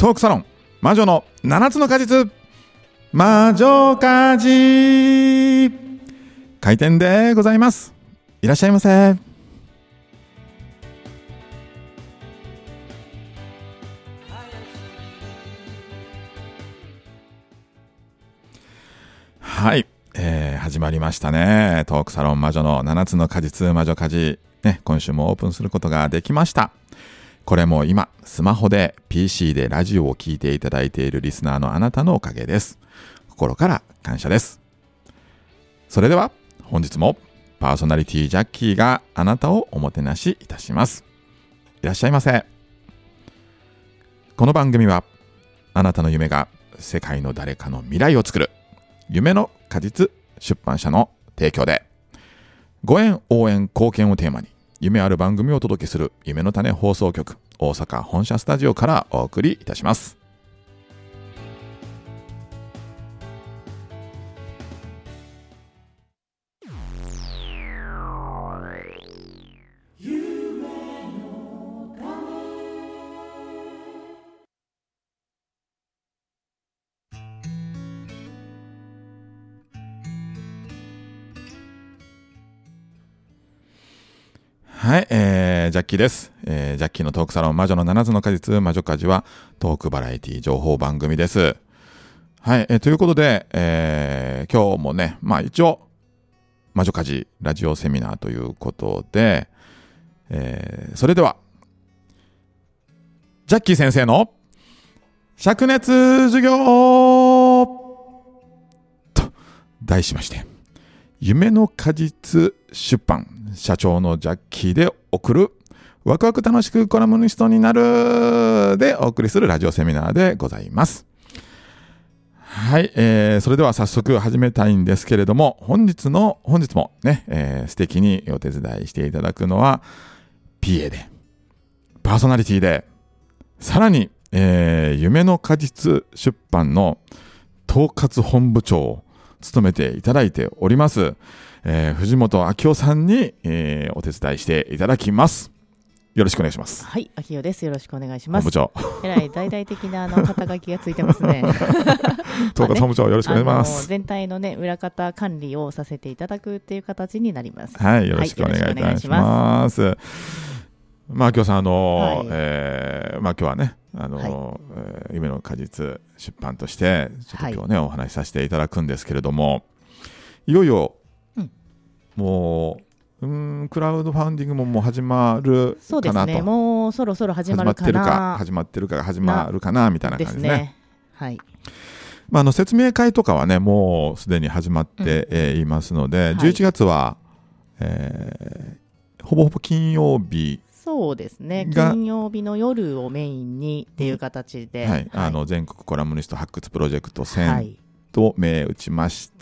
トークサロン魔女の7つの果実魔女果実開店でございます。いらっしゃいませ。はい、始まりましたね。トークサロン魔女の7つの果実魔女果実、ね、今週もオープンすることができました。これも今スマホで PC でラジオを聞いていただいているリスナーのあなたのおかげです。心から感謝です。それでは本日もパーソナリティジャッキーがあなたをおもてなしいたします。いらっしゃいませ。この番組はあなたの夢が世界の誰かの未来を作る夢の果実出版社の提供で、ご縁応援貢献をテーマに夢ある番組をお届けする夢の種放送局大阪本社スタジオからお送りいたします。はい、ジャッキーです。ジャッキーのトークサロン魔女の7つの果実魔女果実はトークバラエティ情報番組です。はい、ということで、今日もね、一応魔女果実ラジオセミナーということで、それではジャッキー先生の灼熱授業と題しまして、夢の果実出版社長のジャッキーで送るワクワク楽しくコラムニストになるでお送りするラジオセミナーでございます。はい、それでは早速始めたいんですけれども、本日もね、素敵にお手伝いしていただくのは PA でパーソナリティでさらに、夢の果実出版の統括本部長を務めていただいております、藤本明夫さんに、お手伝いしていただきます。よろしくお願いします。 はい、明夫です。よろしくお願いします。 本部長。 えらい大々的な肩書きがついてますね。 統括本部長、よろしくお願いします。 全体のね、裏方管理をさせていただくっていう形になります。 はい、よろしくお願いいたします。明夫さん、今日はね、夢の果実出版としてちょっと今日ね、お話しさせていただくんですけれども、いよいよ、もうクラウドファンディングももう始まるかなと。 そうですね、もうそろそろ始まるかな。 始まってるか始まるかなみたいな感じですね。 はい。 説明会とかはね、もうすでに始まっていますので、11月は、ほぼほぼ金曜日。 そうですね、金曜日の夜をメインにっていう形で、 全国コラムニスト発掘プロジェクト1000と銘打ちまして、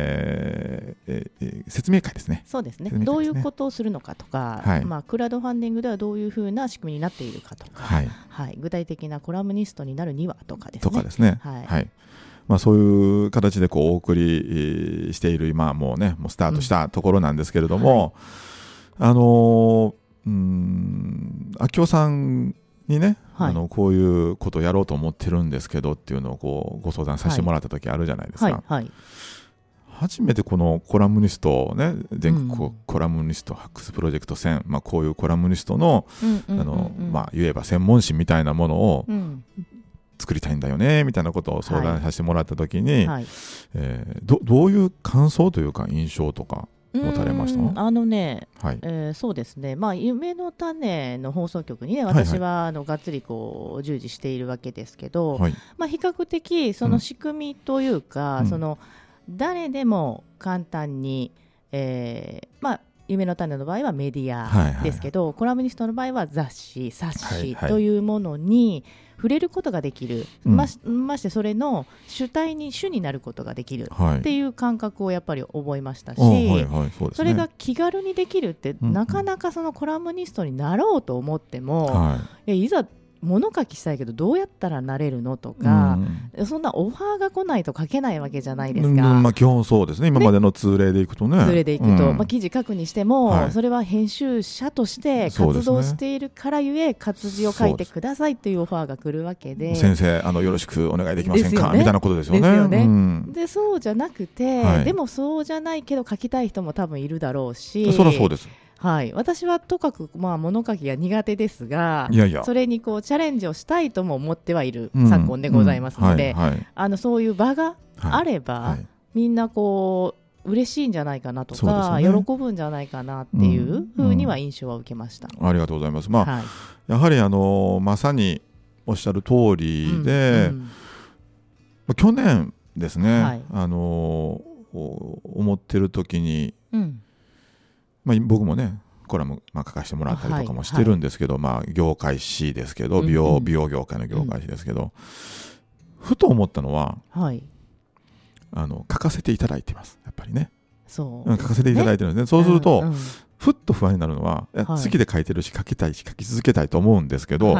説明会ですね。 そうですね。どういうことをするのかとか、クラウドファンディングではどういうふうな仕組みになっているかとか、具体的なコラムニストになるにはとかですね。 そういう形でお送りしている今もうね、もうスタートしたところなんですけれども、明夫さんにね、こういうことをやろうと思ってるんですけどっていうのをご相談させてもらった時あるじゃないですか。初めてこのコラムニストをね、全国コラムニスト発掘プロジェクト1000、こういうコラムニストの言えば専門誌みたいなものを作りたいんだよねみたいなことを相談させてもらった時に、どういう感想というか印象とか持たれました？ そうですね、夢の種の放送局にね、私はがっつり従事しているわけですけど、比較的その仕組みというか、誰でも簡単に、夢の種の場合はメディアですけど、コラムニストの場合は冊子というものに触れることができる、ましてそれの主になることができるっていう感覚をやっぱり覚えましたし、それが気軽にできるって、なかなかそのコラムニストになろうと思っても、いざ物書きしたいけどどうやったらなれるのとか、そんなオファーが来ないと書けないわけじゃないですか。 まあ、基本そうですね。今までの通例でいくとね。 通例でいくと、記事書くにしても、それは編集者として活動しているからゆえ、活字を書いてくださいというオファーが来るわけで、 先生よろしくお願いできませんか、みたいなことですよね。 でそうじゃなくて、でもそうじゃないけど書きたい人も多分いるだろうし、 そりゃそうです。 はい、私はとかく、物書きが苦手ですが、それにこうチャレンジをしたいとも思ってはいる昨今でございますので、そういう場があれば、みんなこう嬉しいんじゃないかなとか、喜ぶんじゃないかなっていうふうには印象は受けました。 ありがとうございます。やはりまさにおっしゃる通りで、去年ですね、思ってる時に、僕もねコラム書かせてもらったりとかもしてるんですけど、業界誌ですけど、美容業界の業界誌ですけど、ふと思ったのは、書かせていただいてます。やっぱりね、書かせていただいてるんですね。そうすると、ふっと不安になるのは、好きで書いてるし書きたいし書き続けたいと思うんですけど、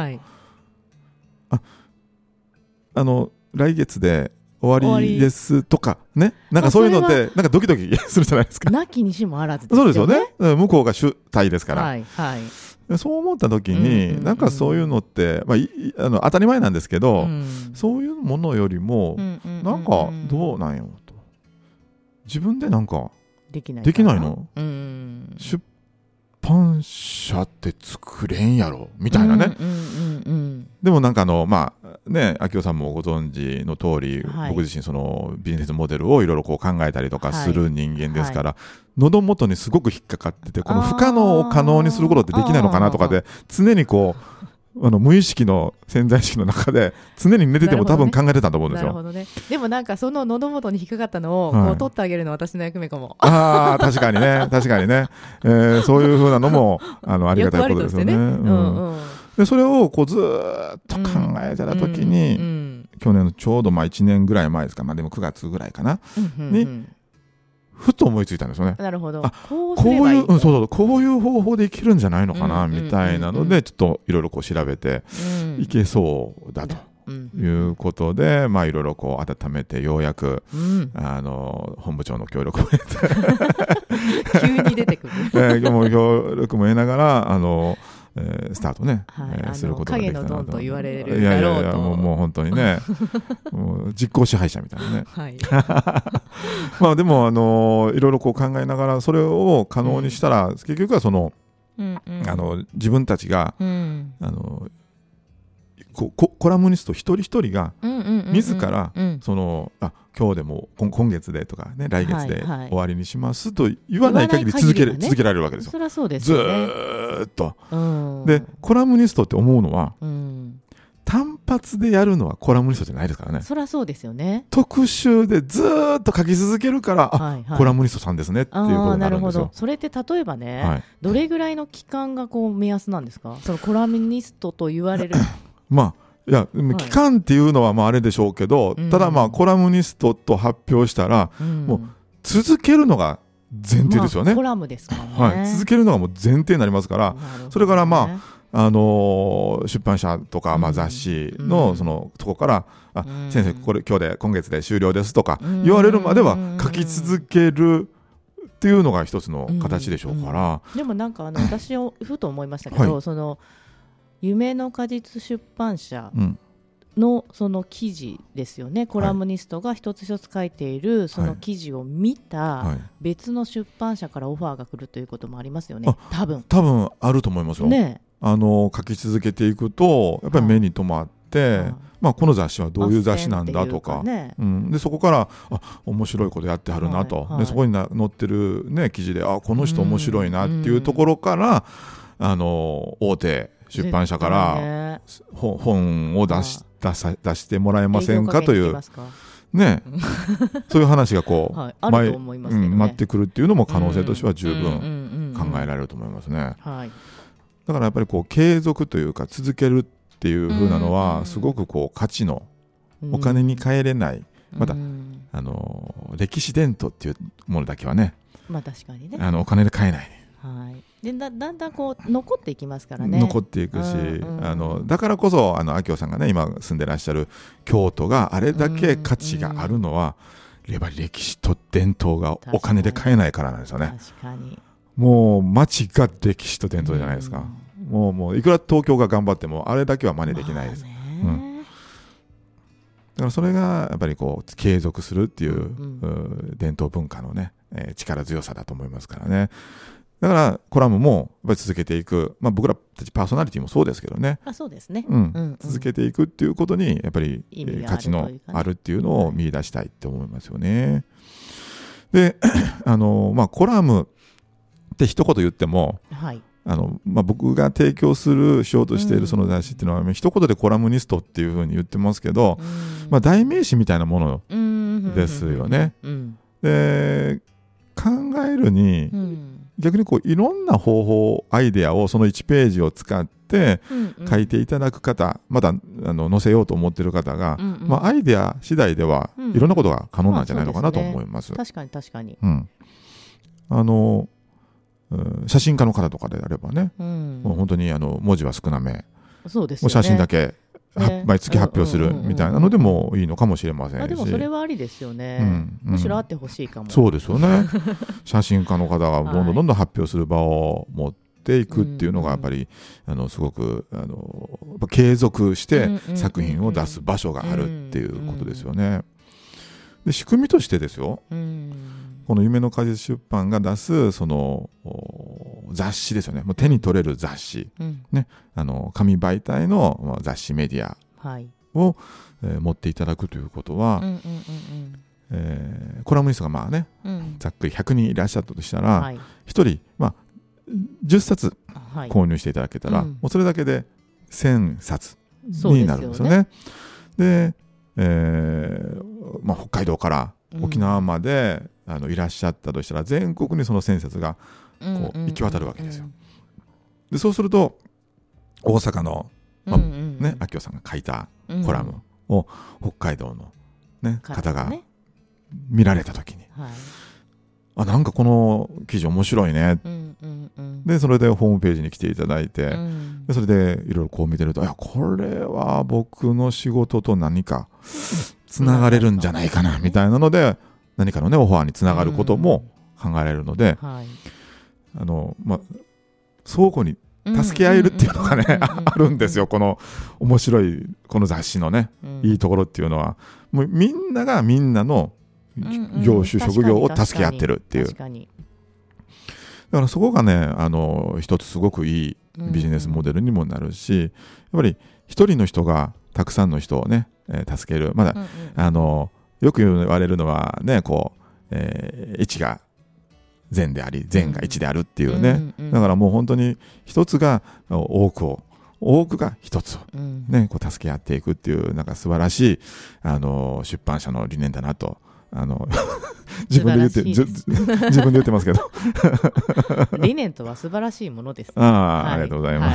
来月で終わりですとかね、なんかそういうのってなんかドキドキするじゃないですか。 なきにしもあらずですよね。 そうですよね。向こうが主体ですから、そう思った時に、なんかそういうのって、当たり前なんですけど、そういうものよりも、なんかどうなんよと、自分でなんかできないの、出版社って作れんやろみたいなね。でもなんか明夫さんもご存知の通り、僕自身そのビジネスモデルをいろいろこう考えたりとかする人間ですから、喉元にすごく引っかかってて、この不可能を可能にすることってできないのかなとかで、常にこう無意識の潜在意識の中で常に寝てても多分考えてたと思うんですよ。 なるほどね。でもなんかその喉元に引っかかったのをこう取ってあげるのは私の役目かも。 確かにねそういうふうなのもありがたいことですよね。でそれをこうずーっと考えてた時に、去年のちょうど1年ぐらい前ですか、でも9月ぐらいかな、にふと思いついたんですよね。 なるほど。 こういう方法でいけるんじゃないのかな、みたいなので、ちょっといろいろこう調べていけそうだということで、いろいろこう温めて、ようやく本部長の協力を得て急に出てくるもう協力も得ながらスタートね、することができたなと。 影のドンと言われるだろうと。 もう本当にねもう実行支配者みたいなね。でもいろいろこう考えながら、それを可能にしたら、結局はその、自分たちが、コラムニスト一人一人が自ら今日でも今月でとかね、来月で終わりにしますと言わない限り続けられるわけですよ。 そりゃそうですよね。 ずーっと。でコラムニストって思うのは、単発でやるのはコラムニストじゃないですからね。 そりゃそうですよね。 特集でずーっと書き続けるから、コラムニストさんですねっていうことになるんですよ。 それって例えばね、どれぐらいの期間がこう目安なんですか、そのコラムニストと言われるいや期間っていうのはあれでしょうけど、ただコラムニストと発表したら、もう続けるのが前提ですよね。 コラムですからね。 続けるのがもう前提になりますから、それから出版社とか雑誌のそのとこから先生これ今月で終了ですとか言われるまでは書き続けるっていうのが一つの形でしょうから。 でもなんか私をふと思いましたけど、その夢の果実出版社のその記事ですよね、コラムニストが一つ一つ書いているその記事を見た別の出版社からオファーが来るということもありますよね。多分あると思いますよ。書き続けていくとやっぱり目に留まって、この雑誌はどういう雑誌なんだとか、でそこから面白いことやってはるなと、でそこに載ってる、記事でこの人面白いなっていうところから、大手出版社から本を出してもらえませんかというそういう話がこう待ってくるっていうのも可能性としては十分考えられると思いますね。だからやっぱりこう継続というか続けるっていう風なのはすごくこう価値のお金に換えれない、また歴史伝統っていうものだけはね、 確かにね、 お金で買えない。 はい、でだんだんこう残っていきますからね。 残っていくし、だからこそ明夫さんがね今住んでらっしゃる京都があれだけ価値があるのは、やっぱり歴史と伝統がお金で買えないからなんですよね。 確かにもう街が歴史と伝統じゃないですか。もういくら東京が頑張ってもあれだけは真似できないです。だからそれがやっぱりこう継続するっていう、伝統文化のね、力強さだと思いますからね。だからコラムもやっぱり続けていく、僕らたちパーソナリティもそうですけどね、 そうですね、 続けていくっていうことにやっぱり価値のあるっていうのを見出したいって思いますよね。でコラムって一言言っても、僕が提供しようとしているその雑誌っていうのは、一言でコラムニストっていうふうに言ってますけど、代名詞みたいなものですよね。で考えるに、逆にこういろんな方法アイデアをその1ページを使って書いていただく方、まだ載せようと思っている方が、アイデア次第ではいろんなことが可能なんじゃないのかなと思います。 確かに、 写真家の方とかであればね、もう本当に文字は少なめ、 そうですよね、 もう写真だけ毎月発表するみたいなのでもいいのかもしれませんし、 でもそれはありですよね、むしろあってほしいかも。 そうですよね写真家の方がどんどん発表する場を持っていくっていうのがやっぱりすごく継続して作品を出す場所があるっていうことですよね。で仕組みとしてですよ、この夢の果実出版が出すその雑誌ですよね。もう手に取れる雑誌、紙媒体の雑誌メディアを、持っていただくということは、コラムニストがざっくり100人いらっしゃったとしたら、1人、10冊購入していただけたら、もうそれだけで1000冊になるんですよね。で、北海道から沖縄までいらっしゃったとしたら、全国にその1000冊がこう行き渡るわけですよ。でそうすると大阪の明夫さんが書いたコラムを北海道の、方が見られた時に、なんかこの記事面白いね、でそれでホームページに来ていただいて、でそれでいろいろこう見てると、これは僕の仕事と何かつながれるんじゃないかなみたいなので、何かのオファーにつながることも考えられるので、相互に助け合えるっていうのがねあるんですよ。この面白いこの雑誌のね、いいところっていうのは、もうみんながみんなの業種職業を助け合ってるっていう。だからそこがね一つすごくいいビジネスモデルにもなるし、やっぱり一人の人がたくさんの人をね、助ける。まだ、よく言われるのはね、こう、1が善であり善が1であるっていうね、だからもう本当に一つが多くが一つを、こう助け合っていくっていう、なんか素晴らしい出版社の理念だなと自分で言ってますけど理念とは素晴らしいものです、ね、 ありがとうございます、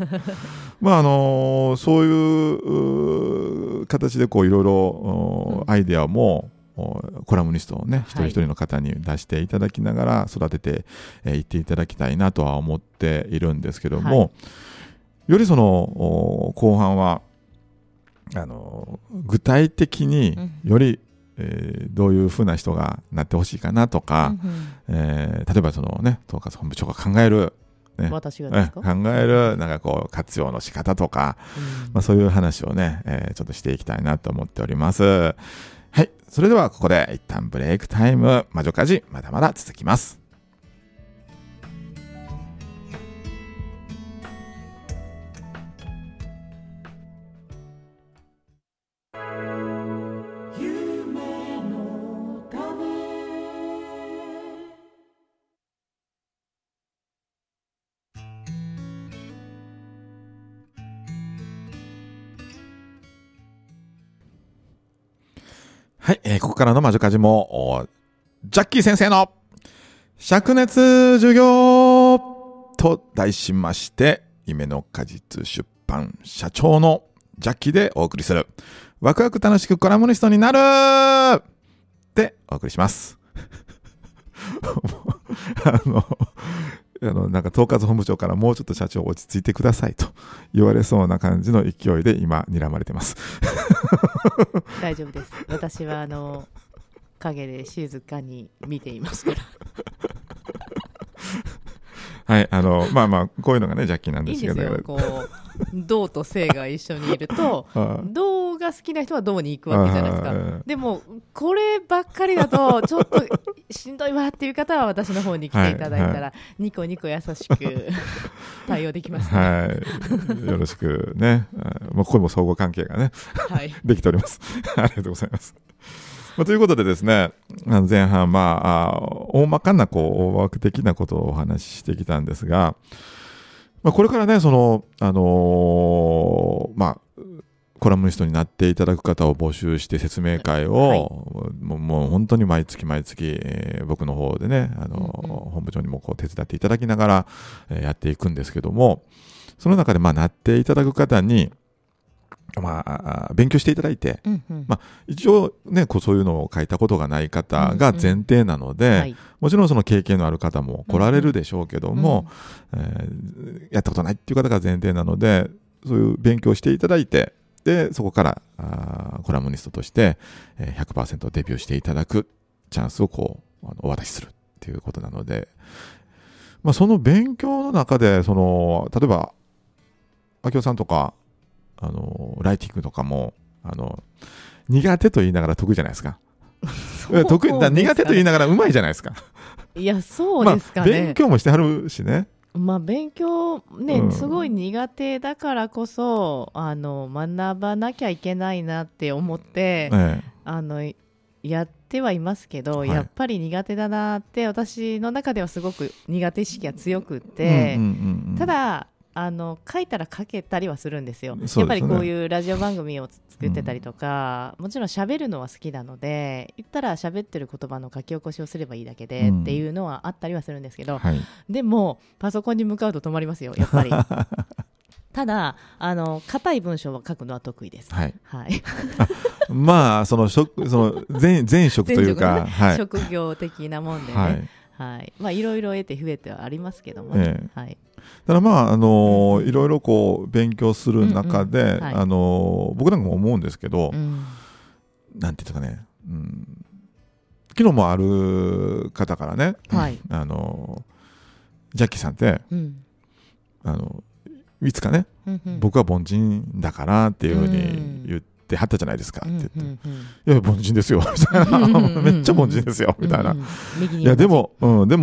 そういう形でこういろいろアイデアもコラムニストをね一人一人の方に出していただきながら育てていっていただきたいなとは思っているんですけども、よりその後半は具体的によりどういうふうな人がなってほしいかなとか、例えばそのね統括本部長が考える、 私がですか？ 考えるなんかこう活用の仕方とか、そういう話をね、ちょっとしていきたいなと思っております。はい、それではここで一旦ブレイクタイム。魔女かじまだまだ続きます。はい、ここからの魔女かじもジャッキー先生の灼熱授業と題しまして、夢の果実出版社長のジャッキーでお送りするワクワク楽しくコラムニストになるでお送りしますなんか統括本部長からもうちょっと社長落ち着いてくださいと言われそうな感じの勢いで今睨まれてます大丈夫です。私は陰で静かに見ていますからはい、まあまあこういうのがねジャッキーなんですけど、 いいんですよ。こう銅と正が一緒にいると銅が好きな人は銅に行くわけじゃないですか。でもこればっかりだとちょっとしんどいわっていう方は私の方に来ていただいたら、はいはい、ニコニコ優しく対応できますね、 はい、よろしくねもうこれも相互関係がね、はい、できておりますありがとうございますということでですね、前半、大まかな大枠的なことをお話ししてきたんですが、これからね、コラムニストになっていただく方を募集して説明会を、はい、もう本当に毎月、僕の方でね、本部長にも手伝っていただきながら、やっていくんですけども、その中でなっていただく方に、勉強していただいて、一応ねそういうのを書いたことがない方が前提なので、はい、もちろんその経験のある方も来られるでしょうけども、やったことないっていう方が前提なのでそういう勉強していただいてでそこからコラムニストとして、100% デビューしていただくチャンスをお渡しするっていうことなので、その勉強の中で例えば明夫さんとかライティングとかも苦手と言いながら得意じゃないですか。苦手と言いながらうまいじゃないですか。 いやそうですかね、 勉強もしてはるしね。 勉強ね、すごい苦手だからこそ学ばなきゃいけないなって思って、やってはいますけど、やっぱり苦手だなって私の中ではすごく苦手意識が強くって、ただ書いたら書けたりはするんですよ。やっぱりこういうラジオ番組を作ってたりとか、もちろん喋るのは好きなので言ったら喋ってる言葉の書き起こしをすればいいだけでっていうのはあったりはするんですけど、でもパソコンに向かうと止まりますよやっぱりただ硬い文章を書くのは得意です。はい、はい、 その前職というか、 職業的なもんでね、いろいろ得て増えてはありますけどもね、 ただいろいろ勉強する中で、僕なんかも思うんですけど、なんていうかね、昨日もある方からね、ジャッキーさんって、いつかね、僕は凡人だからっていうふうに言ってはったじゃないですかって言って、いや凡人ですよみたいなめっちゃ凡人ですよみたいな、いやでも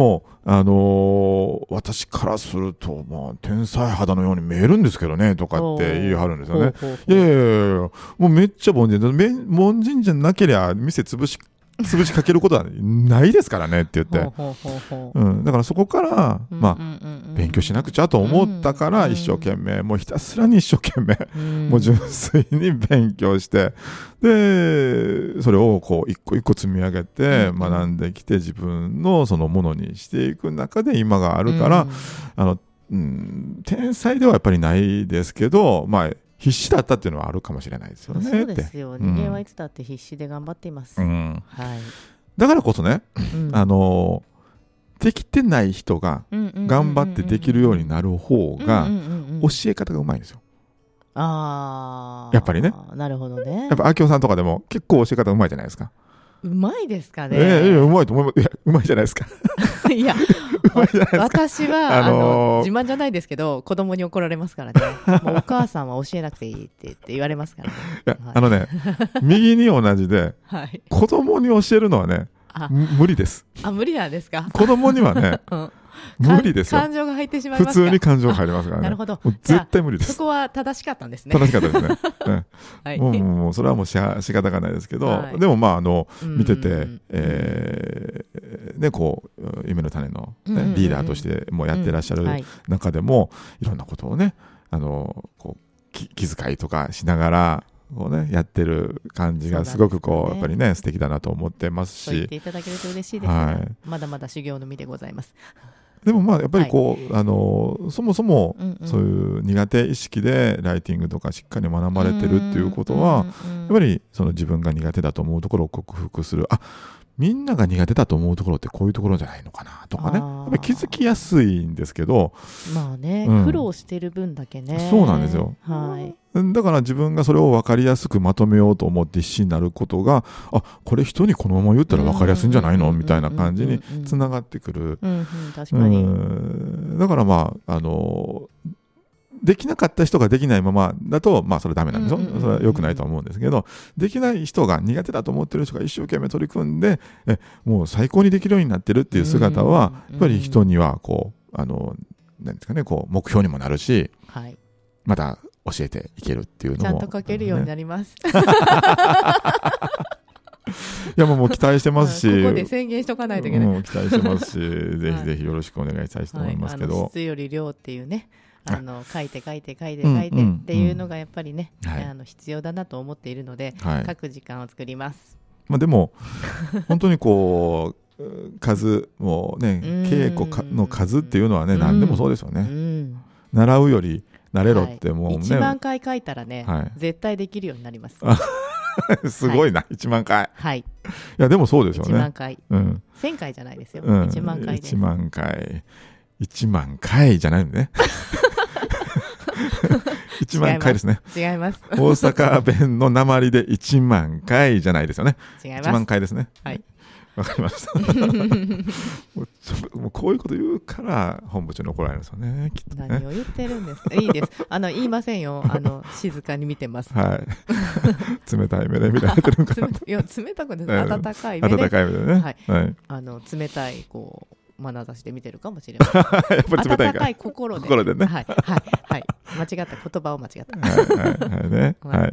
私からすると天才肌のように見えるんですけどねとかって言い張るんですよね。いやもうめっちゃ凡人で、凡人じゃなければ店潰しかけることはないですからねって言って、だからそこから勉強しなくちゃと思ったから一生懸命もうひたすらに一生懸命もう純粋に勉強してでそれを一個一個積み上げて学んできて自分のそのものにしていく中で今があるから天才ではやっぱりないですけど必死だったっていうのはあるかもしれないですよね。 そうですよ、人間はいつだって必死で頑張っています、 だからこそね、できてない人が頑張ってできるようになる方が教え方がうまいんですよ。やっぱりね。 なるほどね。 やっぱ明夫さんとかでも結構教え方うまいじゃないですか。 うまいですかね。 うまいと思います。いやうまいじゃないですか。 いや私は自慢じゃないですけど子供に怒られますからね。もうお母さんは教えなくていいって言われますからね。 右に同じで、子供に教えるのはね無理です。無理なんですか。 子供にはね、無理ですよ。 感情が入ってしまいますか。 普通に感情が入りますからね。 なるほど。 絶対無理です。 そこは正しかったんですね。 正しかったですね。もうそれはもう仕方がないですけど、でも見てて夢の種のリーダーとしてもやってらっしゃる中でもいろんなことをね気遣いとかしながらやってる感じがすごくやっぱりね素敵だなと思ってますし、 そう言っていただけると嬉しいですね。まだまだ修行の身でございます。 でもやっぱりそもそもそういう苦手意識でライティングとかしっかり学ばれてるっていうことはやっぱりその自分が苦手だと思うところを克服するみんなが苦手だと思うところってこういうところじゃないのかなとかね、やっぱり気づきやすいんですけど、 まあね、苦労してる分だけね。 そうなんですよ、 はい、 だから自分がそれを分かりやすくまとめようと思って必死になることが、これ人にこのまま言ったら分かりやすいんじゃないのみたいな感じにつながってくる。 確かに。 だからできなかった人ができないままだと、それダメなんですよ。それは良くないと思うんですけど、できない人が、苦手だと思ってる人が一生懸命取り組んで、もう最高にできるようになってるっていう姿は、やっぱり人にはなんですかね、目標にもなるし、 はい、 また教えていけるっていうのも、 ちゃんと書けるようになります。 いやもう期待してますし、 ここで宣言しとかないといけない。 期待してますし、ぜひぜひよろしくお願いしたいと思いますけど、 質より量っていうね、書いてっていうのがやっぱりね、必要だなと思っているので、書く時間を作ります。 でも本当に数もね、稽古の数っていうのはね、何でもそうですよね。習うより慣れろってもうね、 1万回書いたらね、絶対できるようになります。 すごいな、1万回。 はい。 いやでもそうですよね。 1万回。1000回じゃないですよ。1万回です。 1万回。1万回じゃないのね。1万回ですね。 違います。 大阪弁の訛りで1万回じゃないですよね。 違います。 1万回ですね。 はい。 わかりました。もうこういうこと言うから本部長に怒られるんですよね、きっとね。 何を言ってるんですか。いいです。言いませんよ。静かに見てます。 はい。冷たい目で見られてるんかな。 いや、冷たくない。温かい目で。 温かい目でね。 はい。冷たい眼差しで見てるかもしれません。 やっぱり冷たいか。 温かい心で。 心でね。 はい間違った、言葉を間違った。 はい。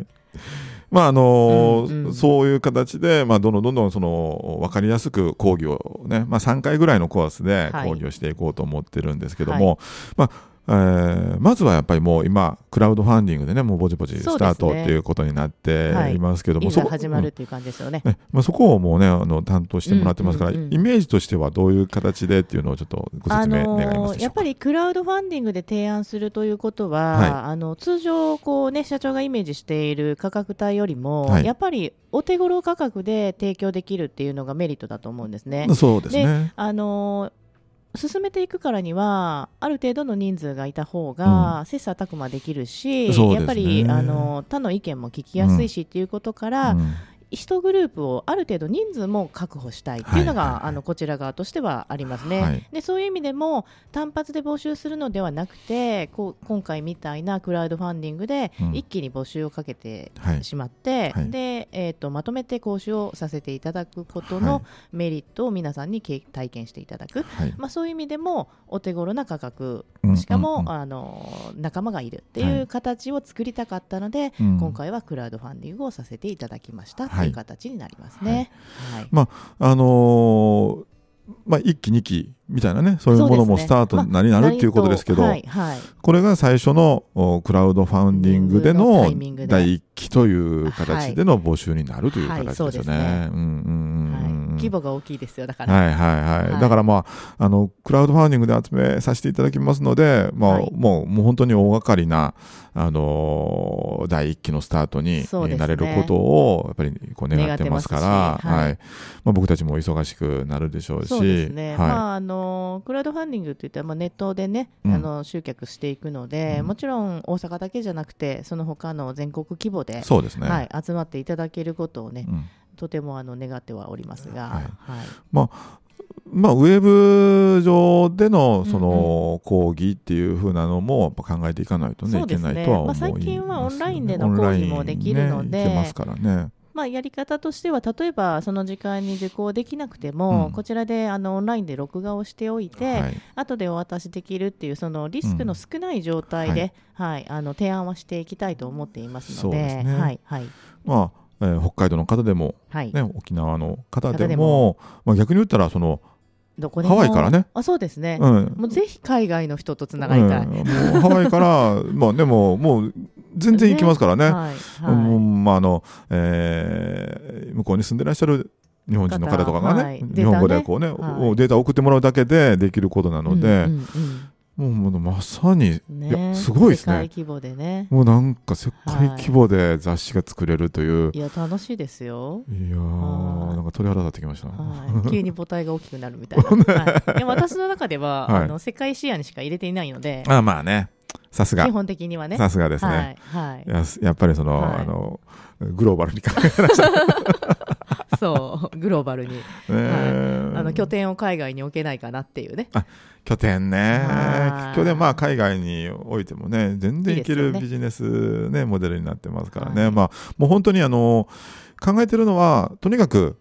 そういう形で、どんどん分かりやすく講義をね、3回ぐらいのコースで講義をしていこうと思ってるんですけども、まずはやっぱりもう今クラウドファンディングでね、もうぼちぼちスタートっていうことになっていますけども、 いざ始まるっていう感じですよね。 そこをもうね担当してもらってますから、イメージとしてはどういう形でっていうのをちょっとご説明願いますでしょうか。 やっぱりクラウドファンディングで提案するということは、通常社長がイメージしている価格帯よりも、やっぱりお手頃価格で提供できるっていうのがメリットだと思うんですね。 そうですね。 進めていくからにはある程度の人数がいた方が切磋琢磨できるし、やっぱり他の意見も聞きやすいしっていうことから、1グループをある程度人数も確保したいっていうのが、こちら側としてはありますね。でそういう意味でも単発で募集するのではなくて、今回みたいなクラウドファンディングで一気に募集をかけてしまって、でまとめて講習をさせていただくことのメリットを皆さんに体験していただく、そういう意味でもお手頃な価格、しかも仲間がいるっていう形を作りたかったので、今回はクラウドファンディングをさせていただきましたという形になりますね。 1期2期みたいなね、そういうものもスタートになるっていうことですけど、これが最初のクラウドファンディングでの第1期という形での募集になるという形ですよね。 規模が大きいですよ。だからだからクラウドファンディングで集めさせていただきますので、もう本当に大掛かりな第1期のスタートになれることをやっぱり願ってますから、僕たちも忙しくなるでしょうし、そうですね。 クラウドファンディングっていったらネットでね、集客していくので、もちろん大阪だけじゃなくてその他の全国規模で、集まっていただけることをね、とても願ってはおりますが、 ウェブ上でのその講義っていう風なのも考えていかないとねいけないとは思います。 最近はオンラインでの講義もできるので、 いけますからね。 やり方としては、例えばその時間に受講できなくても、こちらでオンラインで録画をしておいて、後でお渡しできるっていう、そのリスクの少ない状態で、提案はしていきたいと思っていますので、 北海道の方でも、沖縄の方でも、逆に言ったらハワイからね。 そうですね。もうぜひ海外の人とつながりたい。 もうハワイからでももう全然行きますからね。向こうに住んでらっしゃる日本人の方とかがね、日本語でデータを送ってもらうだけでできることなので、 もうまさに、 ね、 いやすごいですね。 世界規模でね。 もうなんか世界規模で雑誌が作れるという。 いや楽しいですよ。 いやーなんか鳥肌立ってきました。 急に母体が大きくなるみたいな。いや私の中では、世界視野にしか入れていないので。 まあね。さすが。 基本的にはね。 さすがですね。やっぱりその、グローバルに考えました。 そうグローバルに、拠点を海外に置けないかなっていうね。 拠点ね。拠点海外に置いてもね全然いけるビジネスねモデルになってますからね。もう本当に考えてるのはとにかく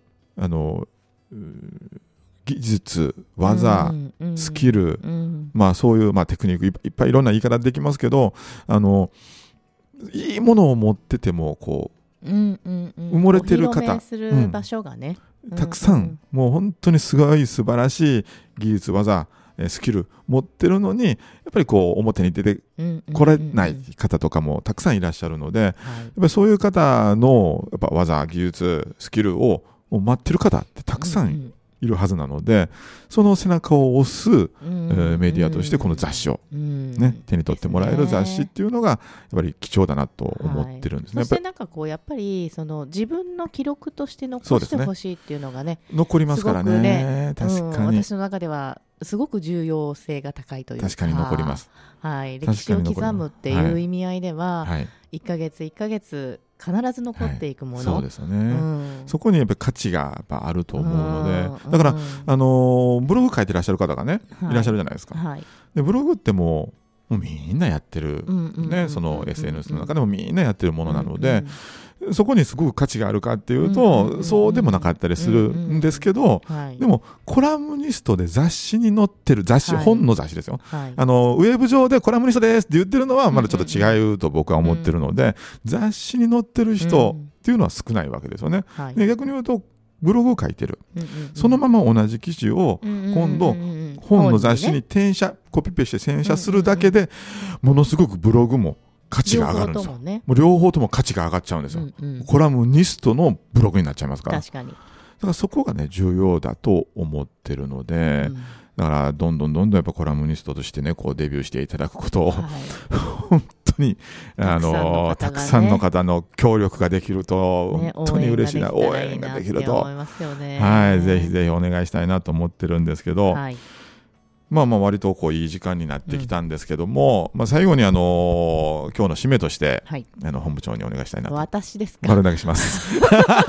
技術技、スキル、そういうテクニックいっぱいいろんな言い方できますけどいいものを持っててもこう埋もれてる方、 する場所がね、 たくさん、もう本当にすごい素晴らしい技術技スキル持ってるのにやっぱりこう表に出てこれない方とかもたくさんいらっしゃるので、やっぱりそういう方のやっぱ技技術スキルを待ってる方ってたくさんいるはずなので、その背中を押す、メディアとしてこの雑誌を、手に取ってもらえる雑誌っていうのがやっぱり貴重だなと思ってるんですね。 そしてなんかこうやっぱりその自分の記録として残してほしいっていうのがね残りますからね。確かに私の中ではすごく重要性が高いというか、 確かに残ります。 歴史を刻むっていう意味合いでは、1ヶ月1ヶ月必ず残っていくもの、 そうですよね、そこにやっぱり価値がやっぱあると思うので、だから、ブログ書いてらっしゃる方がね、いらっしゃるじゃないですか、でブログってもうみんなやってる、その SNS の中でもみんなやってるものなので、そこにすごく価値があるかっていうと、そうでもなかったりするんですけど、でもコラムニストで雑誌に載ってる本の雑誌ですよ、ウェブ上でコラムニストですって言ってるのはまだちょっと違うと僕は思ってるので、雑誌に載ってる人っていうのは少ないわけですよね。で逆に言うとブログを書いてる、そのまま同じ記事を今度本の雑誌に転写、コピペして転写するだけでものすごくブログも価値が上がるんですよ。もう両方とも価値が上がっちゃうんですよ、コラムニストのブログになっちゃいますから。 確かに。だからそこがね重要だと思ってるので、だからどんどんやっぱコラムニストとしてねこうデビューしていただくことを、本当にたくさんの方の協力ができると本当に嬉しいな、応援ができると、ぜひぜひお願いしたいなと思ってるんですけど、割とこういい時間になってきたんですけども、最後に今日の締めとして、本部長にお願いしたいなと。 私ですか。 丸投げします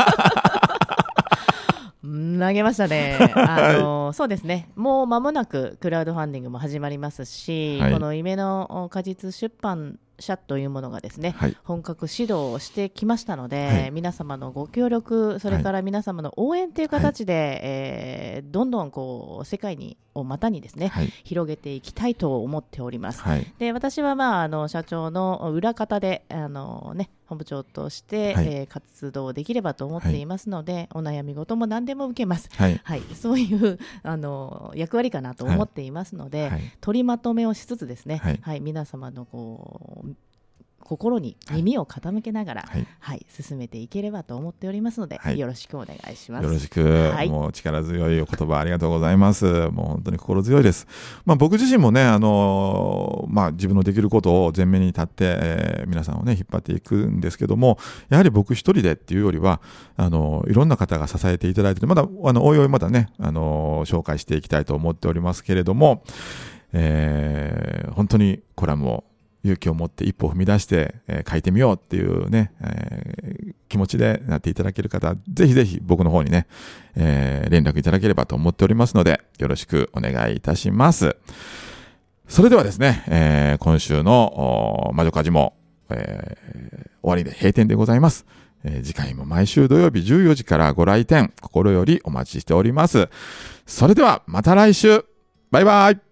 投げましたね。そうですね。もう間もなくクラウドファンディングも始まりますし、この夢の果実出版社というものがですね、本格始動してきましたので、皆様のご協力、それから皆様の応援という形で、どんどんこう世界を股にですね、広げていきたいと思っております。で私は社長の裏方で本部長として、活動できればと思っていますので、お悩み事も何でも受けます。そういう役割かなと思っていますので、取りまとめをしつつですね、皆様の心に耳を傾けながら、進めていければと思っておりますので、よろしくお願いします。 よろしく、もう力強いお言葉ありがとうございます。もう本当に心強いです。僕自身もね、自分のできることを前面に立って、皆さんをね引っ張っていくんですけども、やはり僕一人でっていうよりはいろんな方が支えていただいて、まだおいおいまたね紹介していきたいと思っておりますけれども、本当にコラムを勇気を持って一歩踏み出して、書いてみようっていうね、気持ちでなっていただける方、ぜひぜひ僕の方にね、連絡いただければと思っておりますので、よろしくお願いいたします。それではですね、今週の魔女カジも、終わりで閉店でございます。次回も毎週土曜日14時からご来店心よりお待ちしております。それではまた来週、バイバイ。